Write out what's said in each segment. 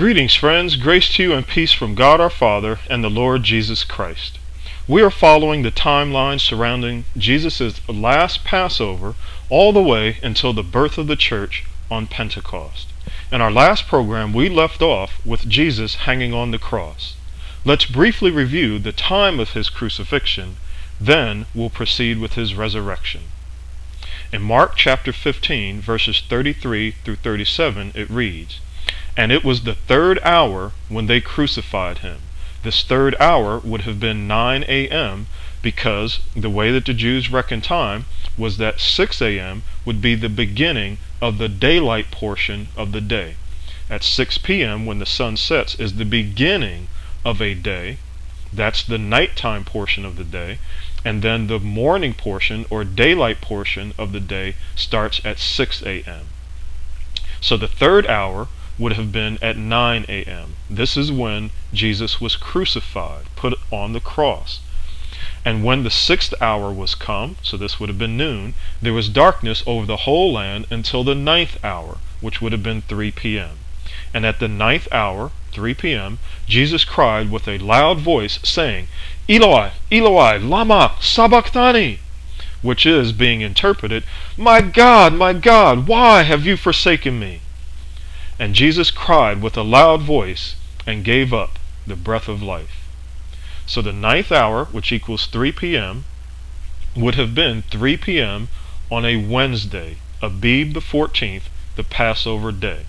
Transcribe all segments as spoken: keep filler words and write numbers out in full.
Greetings, friends. Grace to you and peace from God our Father and the Lord Jesus Christ. We are following the timeline surrounding Jesus' last Passover all the way until the birth of the church on Pentecost. In our last program, we left off with Jesus hanging on the cross. Let's briefly review the time of his crucifixion, then we'll proceed with his resurrection. In Mark chapter fifteen, verses thirty-three through thirty-seven, it reads, "And it was the third hour when they crucified him." This third hour would have been nine a.m. because the way that the Jews reckoned time was that six a.m. would be the beginning of the daylight portion of the day. At six p.m. when the sun sets is the beginning of a day. That's the nighttime portion of the day. And then the morning portion or daylight portion of the day starts at six a.m. So the third hour would have been at nine a.m. This is when Jesus was crucified, put on the cross. And when the sixth hour was come, so this would have been noon, there was darkness over the whole land until the ninth hour, which would have been three p.m. And at the ninth hour, three p.m., Jesus cried with a loud voice, saying, "Eloi, Eloi, lama sabachthani," which is, being interpreted, "My God, my God, why have you forsaken me?" And Jesus cried with a loud voice and gave up the breath of life. So the ninth hour, which equals three p.m., would have been three p.m. on a Wednesday, Abib the fourteenth, the Passover day.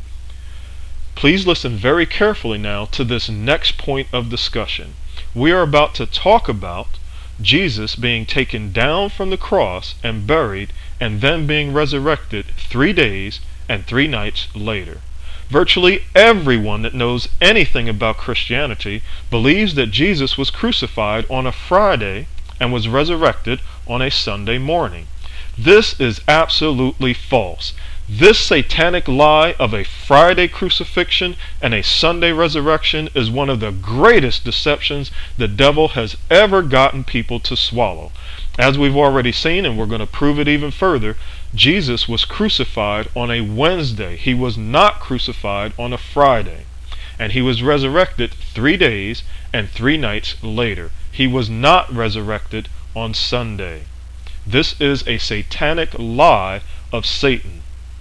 Please listen very carefully now to this next point of discussion. We are about to talk about Jesus being taken down from the cross and buried and then being resurrected three days and three nights later. Virtually everyone that knows anything about Christianity believes that Jesus was crucified on a Friday and was resurrected on a Sunday morning. This is absolutely false. This satanic lie of a Friday crucifixion and a Sunday resurrection is one of the greatest deceptions the devil has ever gotten people to swallow. As we've already seen, and we're going to prove it even further, Jesus was crucified on a Wednesday. He was not crucified on a Friday. And he was resurrected three days and three nights later. He was not resurrected on Sunday. This is a satanic lie of Satan.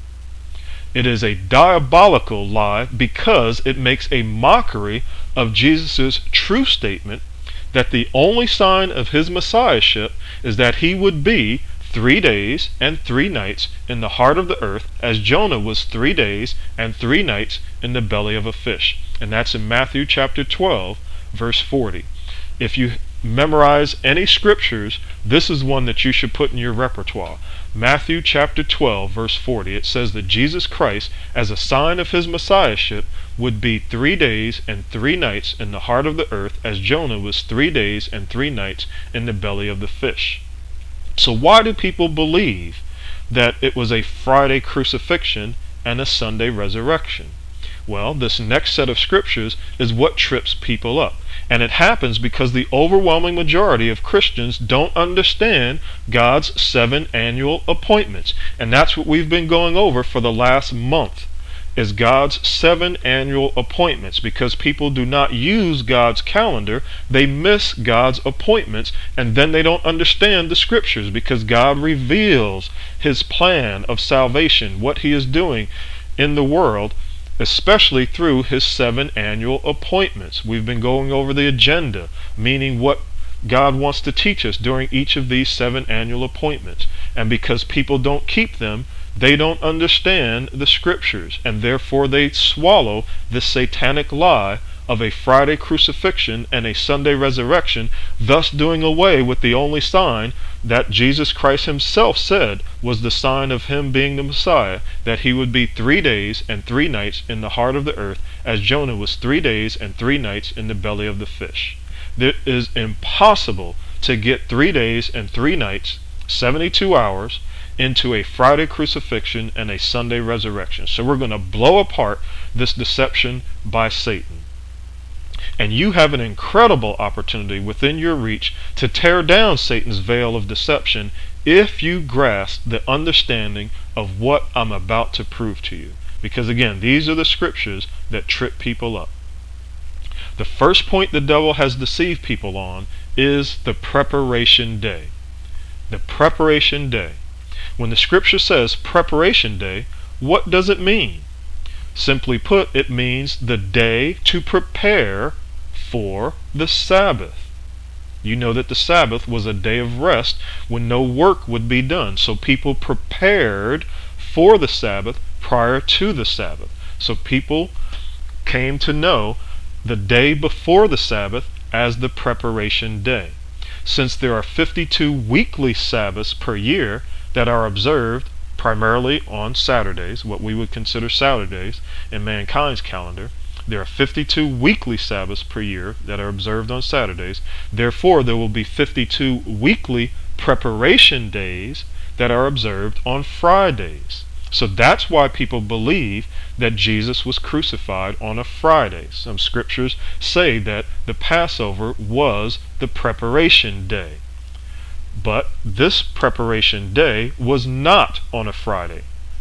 It is a diabolical lie because it makes a mockery of Jesus' true statement that the only sign of his messiahship is that he would be three days and three nights in the heart of the earth, as Jonah was three days and three nights in the belly of a fish. And that's in Matthew chapter twelve, verse forty. If you memorize any scriptures, this is one that you should put in your repertoire. Matthew chapter twelve, verse forty. It says that Jesus Christ, as a sign of his messiahship, would be three days and three nights in the heart of the earth, as Jonah was three days and three nights in the belly of the fish. So why do people believe that it was a Friday crucifixion and a Sunday resurrection? Well, this next set of scriptures is what trips people up. And it happens because the overwhelming majority of Christians don't understand God's seven annual appointments. And that's what we've been going over for the last month, is God's seven annual appointments. Because people do not use God's calendar, they miss God's appointments, and then they don't understand the scriptures, because God reveals his plan of salvation, what he is doing in the world, especially through his seven annual appointments. We've been going over the agenda, meaning what God wants to teach us during each of these seven annual appointments. And because people don't keep them, they don't understand the scriptures, and therefore they swallow this satanic lie of a Friday crucifixion and a Sunday resurrection, thus doing away with the only sign that Jesus Christ himself said was the sign of him being the Messiah, that he would be three days and three nights in the heart of the earth, as Jonah was three days and three nights in the belly of the fish. It is impossible to get three days and three nights, seventy-two hours, into a Friday crucifixion and a Sunday resurrection. So we're going to blow apart this deception by Satan. And you have an incredible opportunity within your reach to tear down Satan's veil of deception if you grasp the understanding of what I'm about to prove to you. Because again, these are the scriptures that trip people up. The first point the devil has deceived people on is the preparation day. The preparation day. When the scripture says preparation day, what does it mean? Simply put, it means the day to prepare for the Sabbath. You know that the Sabbath was a day of rest when no work would be done. So people prepared for the Sabbath prior to the Sabbath. So people came to know the day before the Sabbath as the preparation day. Since there are fifty-two weekly Sabbaths per year that are observed primarily on Saturdays, what we would consider Saturdays in mankind's calendar, there are fifty-two weekly Sabbaths per year that are observed on Saturdays. Therefore, there will be fifty-two weekly preparation days that are observed on Fridays. So that's why people believe that Jesus was crucified on a Friday. Some scriptures say that the Passover was the preparation day. But this preparation day was not on a Friday.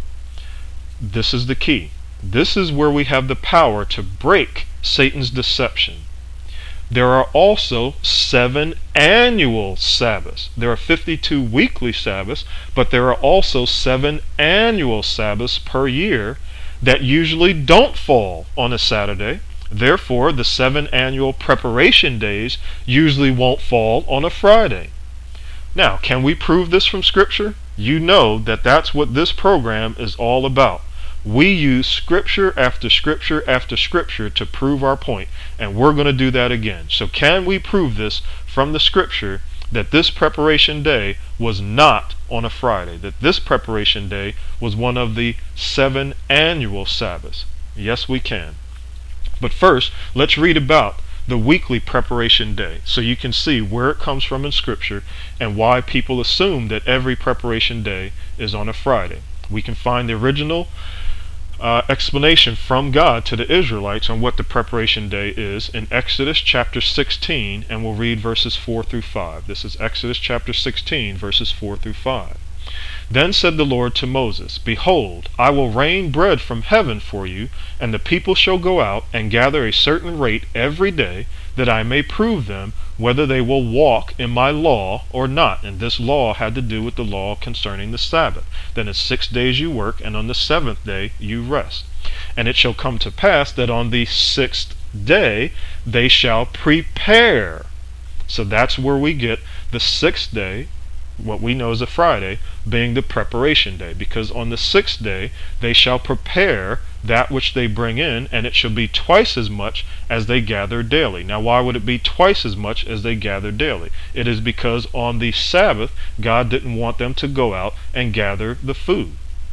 This is the key. This is where we have the power to break Satan's deception. There are also seven annual Sabbaths. There are fifty-two weekly Sabbaths, but there are also seven annual Sabbaths per year that usually don't fall on a Saturday. Therefore, the seven annual preparation days usually won't fall on a Friday. Now, can we prove this from Scripture? You know that that's what this program is all about. We use Scripture after Scripture after Scripture to prove our point, and we're going to do that again. So can we prove this from the Scripture that this preparation day was not on a Friday, that this preparation day was one of the seven annual Sabbaths? Yes, we can. But first, let's read about the weekly preparation day so you can see where it comes from in Scripture and why people assume that every preparation day is on a Friday. We can find the original uh, explanation from God to the Israelites on what the preparation day is in Exodus chapter sixteen, and we'll read verses four through five. This is Exodus chapter sixteen, verses four through five. Then said the Lord to Moses, Behold, I will rain bread from heaven for you, and the people shall go out and gather a certain rate every day, that I may prove them whether they will walk in my law or not. And this law had to do with the law concerning the Sabbath. Then in six days you work, and on the seventh day you rest. And it shall come to pass that on the sixth day they shall prepare. So that's where we get the sixth day, what we know as a Friday, being the preparation day, because on the sixth day they shall prepare that which they bring in, and it shall be twice as much as they gather daily. Now, why would it be twice as much as they gather daily? It is because on the Sabbath God didn't want them to go out and gather the food.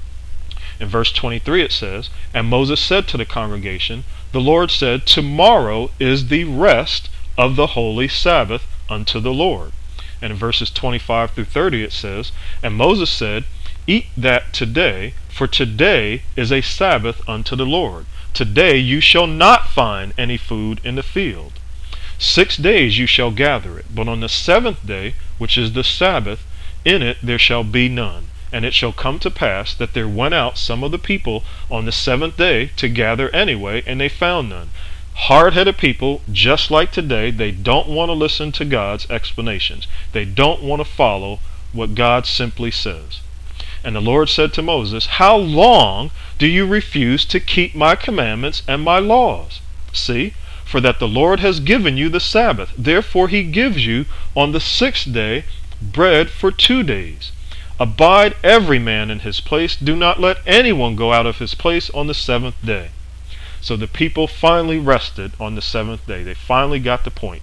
In verse twenty-three it says, And Moses said to the congregation, The Lord said, Tomorrow is the rest of the holy Sabbath unto the Lord. And in verses twenty-five through thirty it says, And Moses said, Eat that today, for today is a Sabbath unto the Lord. Today you shall not find any food in the field. Six days you shall gather it, but on the seventh day, which is the Sabbath, in it there shall be none. And it shall come to pass that there went out some of the people on the seventh day to gather anyway, and they found none. Hard-headed people, just like today, they don't want to listen to God's explanations. They don't want to follow what God simply says. And the Lord said to Moses, How long do you refuse to keep my commandments and my laws? See, for that the Lord has given you the Sabbath. Therefore he gives you on the sixth day bread for two days. Abide every man in his place. Do not let anyone go out of his place on the seventh day. So the people finally rested on the seventh day. They finally got the point.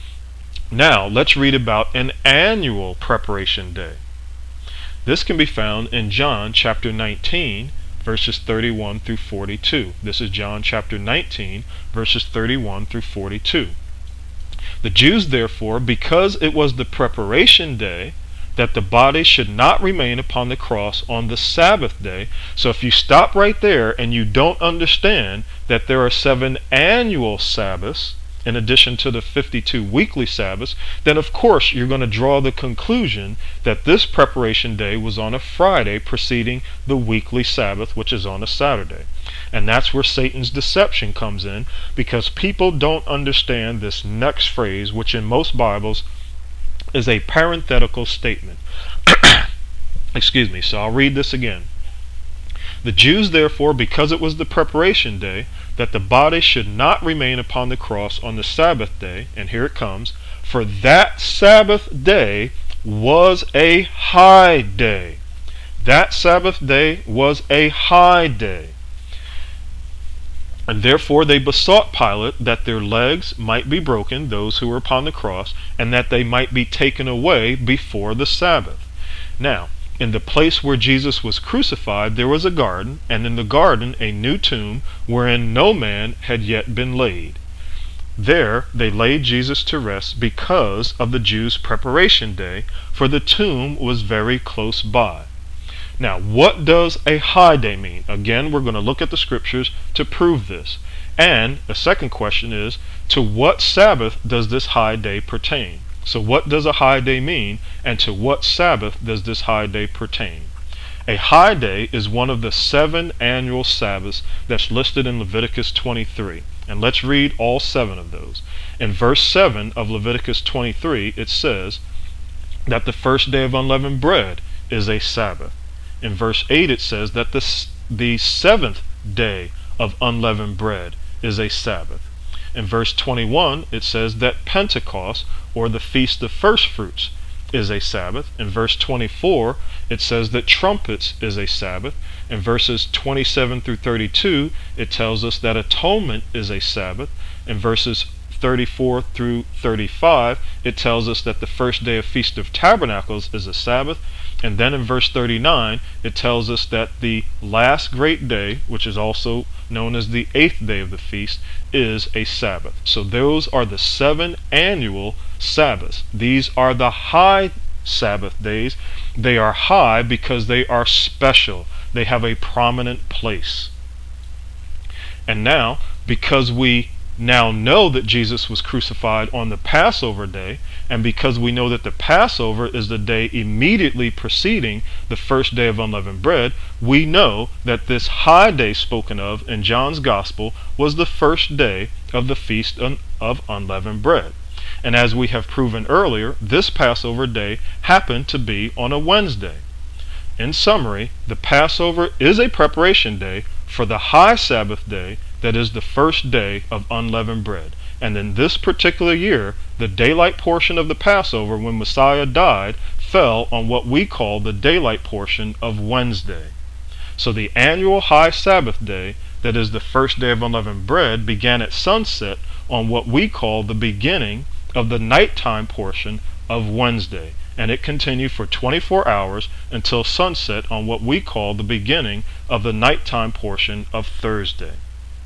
Now let's read about an annual preparation day. This can be found in John chapter nineteen, verses thirty-one through forty-two. This is John chapter nineteen, verses thirty-one through forty-two. The Jews, therefore, because it was the preparation day, that the body should not remain upon the cross on the Sabbath day. So if you stop right there and you don't understand that there are seven annual Sabbaths in addition to the fifty-two weekly Sabbaths, then of course you're going to draw the conclusion that this preparation day was on a Friday preceding the weekly Sabbath, which is on a Saturday. And that's where Satan's deception comes in, because people don't understand this next phrase, which in most Bibles is a parenthetical statement. Excuse me, so I'll read this again. The Jews, therefore, because it was the preparation day, that the body should not remain upon the cross on the Sabbath day, and here it comes, for that Sabbath day was a high day. That Sabbath day was a high day. And therefore they besought Pilate that their legs might be broken, those who were upon the cross, and that they might be taken away before the Sabbath. Now, in the place where Jesus was crucified, there was a garden, and in the garden a new tomb, wherein no man had yet been laid. There they laid Jesus to rest because of the Jews' preparation day, for the tomb was very close by. Now, what does a high day mean? Again, we're going to look at the scriptures to prove this. And the second question is, to what Sabbath does this high day pertain? So what does a high day mean, and to what Sabbath does this high day pertain? A high day is one of the seven annual Sabbaths that's listed in Leviticus twenty-three. And let's read all seven of those. In verse seven of Leviticus twenty-three, it says that the first day of unleavened bread is a Sabbath. In verse eight, it says that the, the seventh day of unleavened bread is a Sabbath. In verse twenty-one, it says that Pentecost, or the Feast of First Fruits, is a Sabbath. In verse twenty-four, it says that trumpets is a Sabbath. In verses twenty-seven through thirty-two, it tells us that atonement is a Sabbath. In verses thirty-four through thirty-five, it tells us that the first day of Feast of Tabernacles is a Sabbath. And then in verse thirty-nine, it tells us that the last great day, which is also known as the eighth day of the feast, is a Sabbath. So those are the seven annual Sabbaths. These are the high Sabbath days. They are high because they are special. They have a prominent place. And now, because we now know that Jesus was crucified on the Passover day, and because we know that the Passover is the day immediately preceding the first day of unleavened bread, we know that this high day spoken of in John's Gospel was the first day of the Feast of Unleavened Bread. And as we have proven earlier, this Passover day happened to be on a Wednesday. In summary, the Passover is a preparation day for the high Sabbath day that is the first day of unleavened bread. And in this particular year, the daylight portion of the Passover, when Messiah died, fell on what we call the daylight portion of Wednesday. So the annual high Sabbath day, that is the first day of unleavened bread, began at sunset on what we call the beginning of the nighttime portion of Wednesday. And it continued for twenty-four hours until sunset on what we call the beginning of the nighttime portion of Thursday.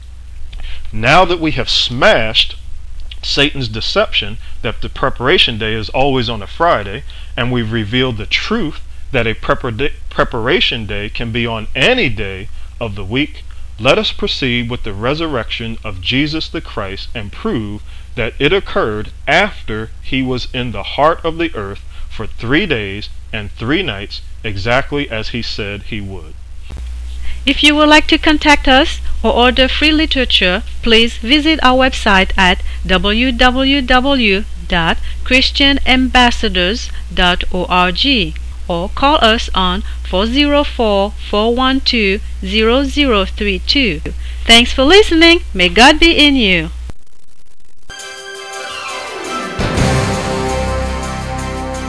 Now that we have smashed Satan's deception that the preparation day is always on a Friday, and we've revealed the truth that a prepar- preparation day can be on any day of the week, let us proceed with the resurrection of Jesus the Christ and prove that it occurred after he was in the heart of the earth for three days and three nights, exactly as he said he would. If you would like to contact us or order free literature, please visit our website at w w w dot christian ambassadors dot org or call us on four zero four, four one two, zero zero three two. Thanks for listening. May God be in you.